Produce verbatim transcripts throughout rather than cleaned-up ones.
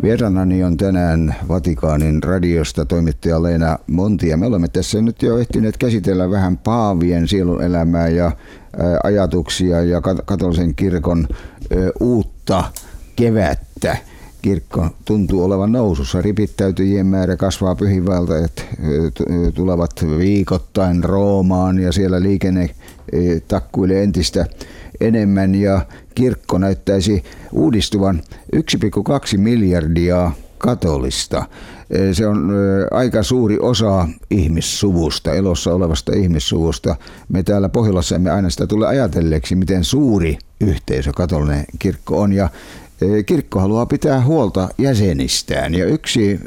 Vieraanani on tänään Vatikaanin radiosta toimittaja Leena Monti, ja me olemme tässä nyt jo ehtineet käsitellä vähän paavien sielunelämää ja ajatuksia ja katolisen kirkon uutta kevättä. Kirkko tuntuu olevan nousussa. Ripittäytyjien määrä kasvaa, pyhiinvaeltajat tulevat viikoittain Roomaan ja siellä liikenne takkuilee entistä enemmän ja kirkko näyttäisi uudistuvan yksi pilkku kaksi miljardia katolista. Se on aika suuri osa ihmissuvusta, elossa olevasta ihmissuvusta. Me täällä Pohjolassa emme aina sitä tule ajatelleeksi, miten suuri yhteisö katolinen kirkko on, ja kirkko haluaa pitää huolta jäsenistään, ja yksi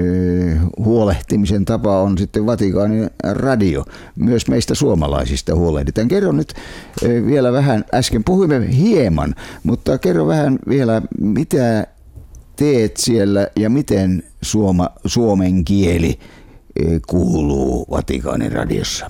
huolehtimisen tapa on sitten Vatikaanin radio. Myös meistä suomalaisista huolehditaan. Kerro nyt vielä vähän, äsken puhuimme hieman, mutta kerro vähän vielä, mitä teet siellä ja miten suoma, suomen kieli kuuluu Vatikaanin radiossa?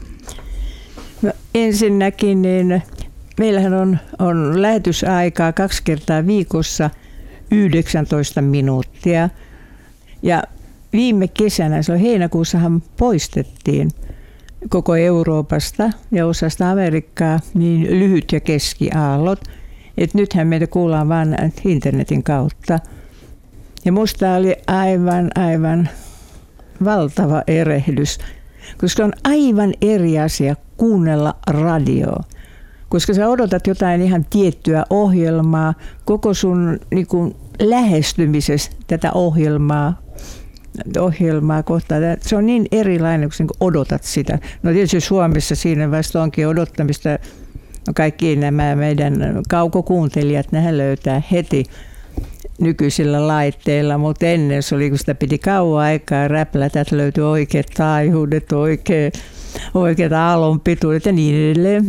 No, ensinnäkin niin meillähän on, on lähetysaikaa kaksi kertaa viikossa yhdeksäntoista minuuttia. Ja viime kesänä, silloin heinäkuussahan poistettiin koko Euroopasta ja osasta Amerikkaa niin lyhyt- ja keskiaallot. Et nythän meitä kuullaan vain internetin kautta. Ja musta oli aivan, aivan valtava erehdys, koska on aivan eri asia kuunnella radioa. Koska sä odotat jotain ihan tiettyä ohjelmaa, koko sun niin kuin lähestymisessä tätä ohjelmaa, ohjelmaa kohtaan. Se on niin erilainen, kun odotat sitä. No tietysti Suomessa siinä vasta onkin odottamista. No kaikki nämä meidän kaukokuuntelijat, nehän löytää heti nykyisillä laitteilla, mutta ennen se oli, kun sitä piti kauan aikaa räplätä, että löytyi oikeat taajuudet, oikeat, oikeat aallonpituudet ja niin edelleen.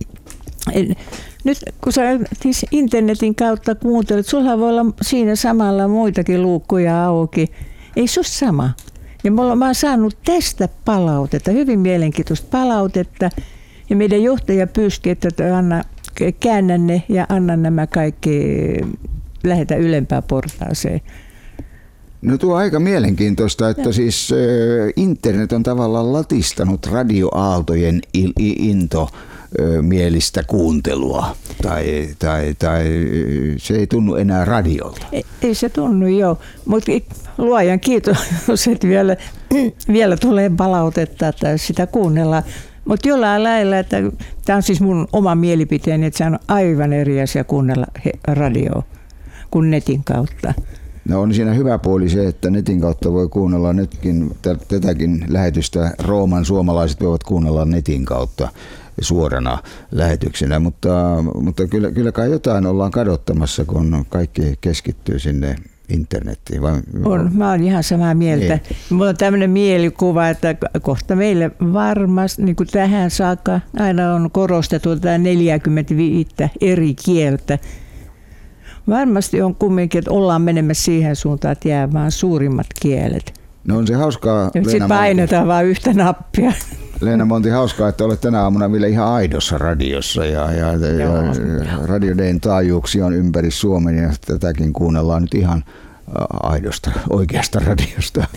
Nyt kun sä internetin kautta kuuntelet, sulla voi olla siinä samalla muitakin luukkuja auki. Ei se ole sama. Ja mä oon saanut tästä palautetta, hyvin mielenkiintoista palautetta. Ja meidän johtaja pyyski, että anna, käännä ne ja anna nämä kaikki, lähetä ylempään portaaseen. No tuo on aika mielenkiintoista, että ja. siis internet on tavallaan latistanut radioaaltojen into mielistä kuuntelua, tai, tai, tai se ei tunnu enää radiolta. Ei, ei se tunnu, joo, mutta luojan kiitos, että vielä, vielä tulee palautetta, että sitä kuunnellaan. Mutta jollain lailla, että tämä on siis mun oma mielipiteeni, että se on aivan eri asia kuunnella radioa kuin netin kautta. No on siinä hyvä puoli se, että netin kautta voi kuunnella nytkin, tätäkin lähetystä Rooman suomalaiset voivat kuunnella netin kautta suorana lähetyksenä, mutta, mutta kyllä, kyllä kai jotain ollaan kadottamassa, kun kaikki keskittyy sinne internettiin. Vai, on, mä oon ihan samaa mieltä. Niin. Mulla on tämmöinen mielikuva, että kohta meille varmasti, niin kuin tähän saakka, aina on korostettu tätä neljäkymmentäviisi eri kieltä. Varmasti on kumminkin, että ollaan menemässä siihen suuntaan, että jää vaan suurimmat kielet. No on se hauskaa. Sitten painetaan vaan yhtä nappia. Leena Monti, hauskaa, että olet tänä aamuna vielä ihan aidossa radiossa. Ja, ja, ja Radio Dayn taajuuksia on ympäri Suomen ja tätäkin kuunnellaan nyt ihan aidosta, oikeasta radiosta.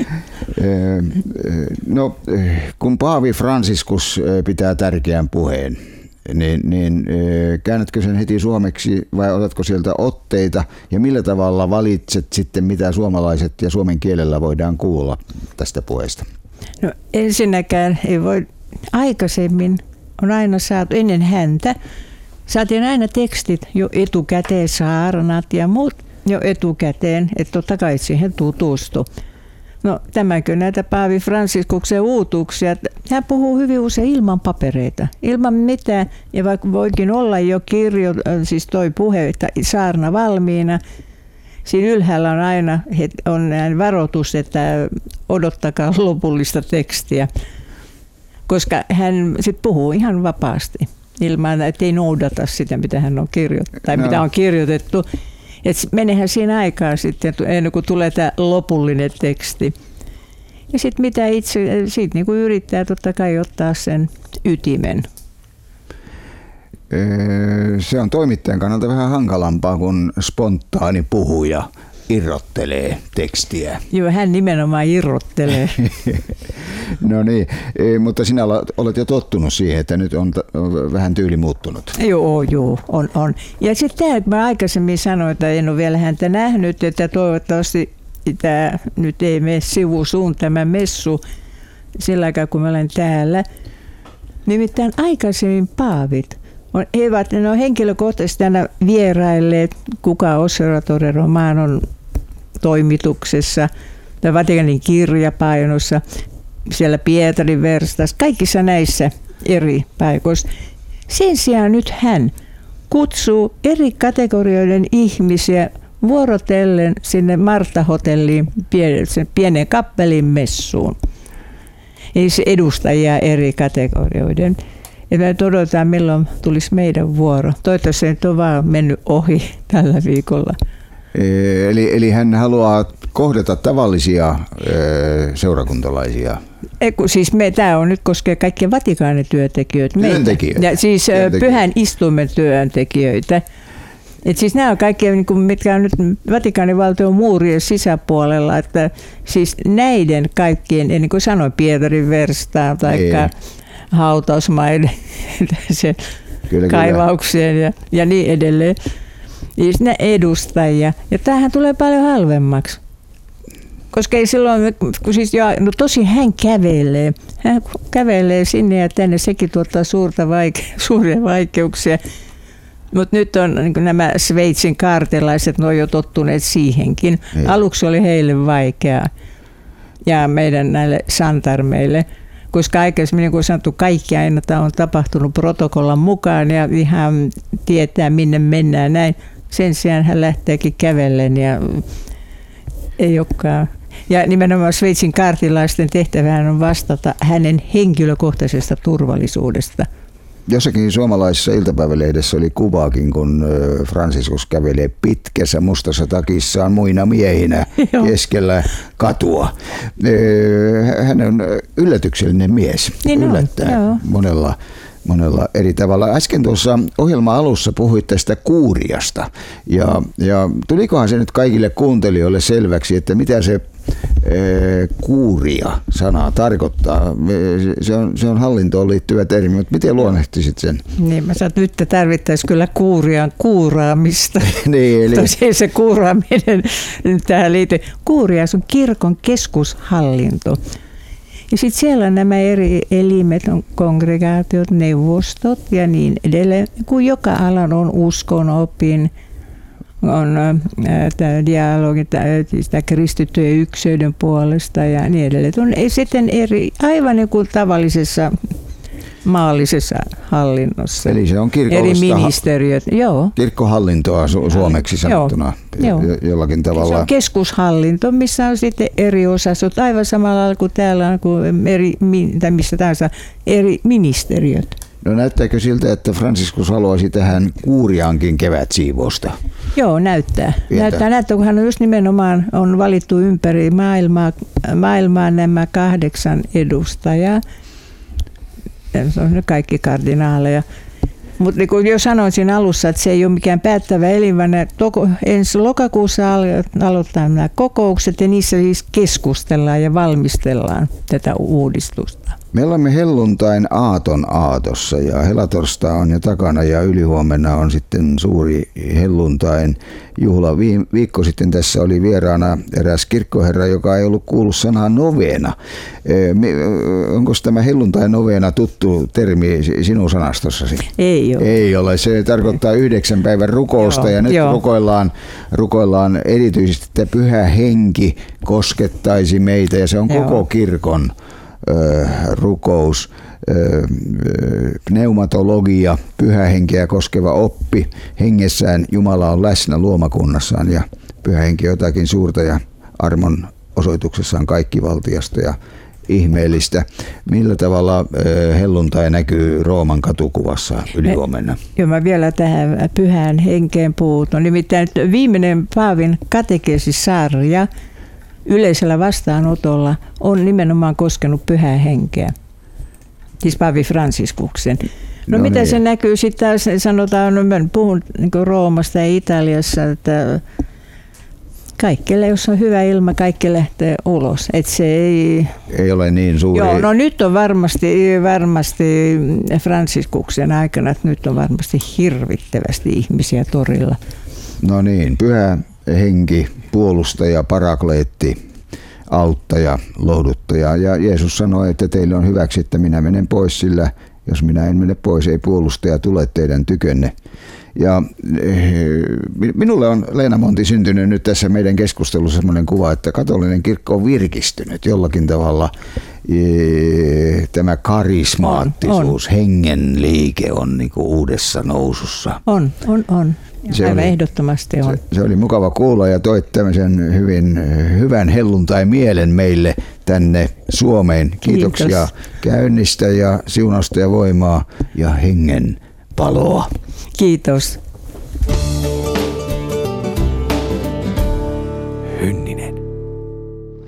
No, kun Paavi Franciscus pitää tärkeän puheen, niin, niin käännätkö sen heti suomeksi vai otatko sieltä otteita ja millä tavalla valitset sitten, mitä suomalaiset ja suomen kielellä voidaan kuulla tästä puheesta? No ensinnäkään ei voi, aikaisemmin on aina saatu, ennen häntä, saatiin aina tekstit jo etukäteen, saarnat ja muut jo etukäteen, että totta kai siihen tutustu. No tämäkö näitä Paavi Fransiskuksen uutuuksia, hän puhuu hyvin usein ilman papereita, ilman mitään, ja vaikka voikin olla jo kirjo, siis toi puhe, saarna valmiina, siinä ylhäällä on aina on varoitus, että odottakaa lopullista tekstiä, koska hän sit puhuu ihan vapaasti, ilman että ei noudata sitä, mitä hän on kirjoittanut, tai no. mitä on kirjoitettu. Et menehän siinä aikaa sitten, ennen kuin tulee tämä lopullinen teksti. Ja sitten mitä itse, siitä niin kuin yrittää totta kai ottaa sen ytimen. Se on toimittajan kannalta vähän hankalampaa kuin spontaani puhuja. irrottelee tekstiä. Joo, hän nimenomaan irrottelee. No niin, mutta sinä olet jo tottunut siihen, että nyt on vähän tyyli muuttunut. Joo, joo, on, on. Ja sitten tämä, että mä aikaisemmin sanoin, että en ole vielä häntä nähnyt, että toivottavasti tämä nyt ei mene sivusuun tämä messu sillä aikaa, kun mä olen täällä. Nimittäin aikaisemmin paavit on, eivät, ne on henkilökohtaisesti aina vierailleet, kuka Osservatore Romanon toimituksessa tai Vatikanin kirjapainossa, siellä Pietarin verstassa, kaikissa näissä eri paikoissa. Sen sijaan nyt hän kutsuu eri kategorioiden ihmisiä vuorotellen sinne Marta-hotelliin, pienen kappelin messuun. Eli se edustajia eri kategorioiden. Ja me odotetaan, milloin tulisi meidän vuoro. Toivottavasti se nyt on vaan mennyt ohi tällä viikolla. Eli, eli hän haluaa kohdata tavallisia e, seurakuntalaisia. Eiku, siis me, tämä on nyt koskee kaikkia Vatikaanin työntekijöitä. Työntekijöitä. Ja siis työntekijöitä. Pyhän istuimen työntekijöitä. Et siis nämä on kaikki, mitkä on nyt Vatikaanin valtion muurien sisäpuolella, että siis näiden kaikkien, niin kuin sanoin, Pietarin verstaa tai hautausmaiden se kyllä, kaivauksien kyllä. Ja, ja niin edelleen. Siis ne edustajia. Ja tämähän tulee paljon halvemmaksi. Koska ei silloin, kun siis jo, no tosi hän kävelee. Hän kävelee sinne ja tänne, sekin tuottaa suurta vaike- suuria vaikeuksia. Mutta nyt on niin nämä Sveitsin kaartelaiset, ne on jo tottuneet siihenkin. Ei. Aluksi oli heille vaikeaa ja meidän näille santarmeille, koska aikaisemmin, niin kuin sanottu, kaikki aina on tapahtunut protokollan mukaan ja ihan tietää, minne mennään näin. Sen sijaan hän lähteekin kävellen ja ei olekaan. Ja nimenomaan Sveitsin kaartilaisten tehtävään on vastata hänen henkilökohtaisesta turvallisuudesta. Jossakin suomalaisessa iltapäivälehdessä oli kuvaakin, kun Franciscus kävelee pitkässä mustassa takissaan muina miehinä keskellä katua. Hän on yllätyksellinen mies, niin yllättää on, monella, monella eri tavalla. Äsken tuossa ohjelma-alussa puhuit tästä kuuriasta ja, ja tulikohan se nyt kaikille kuuntelijoille selväksi, että mitä se kuuria sanaa tarkoittaa. Se on, se on hallintoon liittyvä termi, mutta miten luonnehtisit sen? Niin, mä sanon, että nyt tarvittaisiin kyllä kuurian kuuraamista. Niin, eli... Tosiaan se kuuraaminen tähän liittyy. Kuurias on kirkon keskushallinto. Ja sitten siellä on nämä eri elimet, on kongregaatiot, neuvostot ja niin edelleen. Kun joka alan on uskon, opin, on tämä dialogi tämä kristittyjen yksilöiden puolesta ja niin edelleen. On sitten eri, aivan niin kuin tavallisessa maallisessa hallinnossa. Eli se on eri ministeriöt. Joo. Kirkkohallintoa su- suomeksi sanottuna joo. jollakin tavalla. Se on keskushallinto, missä on sitten eri osastot, aivan samalla lailla kuin täällä on kuin eri, tai missä tahansa eri ministeriöt. No näyttääkö siltä, että Franciscus haluaisi tähän kuuriaankin kevätsiivousta? Joo, näyttää. Pientä. Näyttää, näyttää, kun hän on just nimenomaan on valittu ympäri maailmaa, maailmaa nämä kahdeksan edustajaa. Se on kaikki kardinaaleja. Mutta niin kuin jo sanoin siinä alussa, että se ei ole mikään päättävä elin, vaan ensi lokakuussa aloitetaan nämä kokoukset ja niissä siis keskustellaan ja valmistellaan tätä uudistusta. Me olemme helluntain aaton aatossa ja helatorstai on jo takana ja ylihuomenna on sitten suuri helluntain juhla. Viikko sitten tässä oli vieraana eräs kirkkoherra, joka ei ollut kuullut sanaa noveena. Onko tämä helluntain noveena tuttu termi sinun sanastossasi? Ei ole. Ei ole. Se tarkoittaa yhdeksän päivän rukousta joo, ja nyt joo. rukoillaan, rukoillaan erityisesti, että Pyhä Henki koskettaisi meitä ja se on joo. koko kirkon rukous, pneumatologia, Pyhä Henkeä koskeva oppi. Hengessään Jumala on läsnä luomakunnassaan ja Pyhä Henki on jotakin suurta ja armon osoituksessaan kaikkivaltiasta ja ihmeellistä. Millä tavalla helluntai näkyy Rooman katukuvassa ylihuomenna? Joo, mä vielä tähän Pyhään Henkeen puutun. Nimittäin viimeinen Paavin katekesissarja yleisellä vastaanotolla on nimenomaan koskenut Pyhää Henkeä, siis Paavi Fransiskuksen. No, no mitä niin. Se näkyy sitten taas, sanotaan, no mä puhun niin Roomasta ja Italiassa, että kaikille, jos on hyvä ilma, kaikki lähtee ulos. Et se ei... ei ole niin suuri. Joo, no nyt on varmasti, varmasti Fransiskuksen aikana, että nyt on varmasti hirvittävästi ihmisiä torilla. No niin, pyhä henki, puolustaja, parakleetti, auttaja, lohduttaja. Ja Jeesus sanoi, että teille on hyväksi, että minä menen pois, sillä jos minä en mene pois, ei puolustaja tule teidän tykönne. Ja minulle on, Leena Monti, syntynyt nyt tässä meidän keskustelussa sellainen kuva, että katolinen kirkko on virkistynyt jollakin tavalla. Tämä karismaattisuus, on, on. hengen liike on niin kuin uudessa nousussa. On, on, on. Se oli, ehdottomasti on. Se, se oli mukava kuulla ja toit tämmöisen hyvin, hyvän helluntai-mielen meille tänne Suomeen. Kiitoksia Kiitos. Käynnistä ja siunausta ja voimaa ja hengen paloa. Kiitos.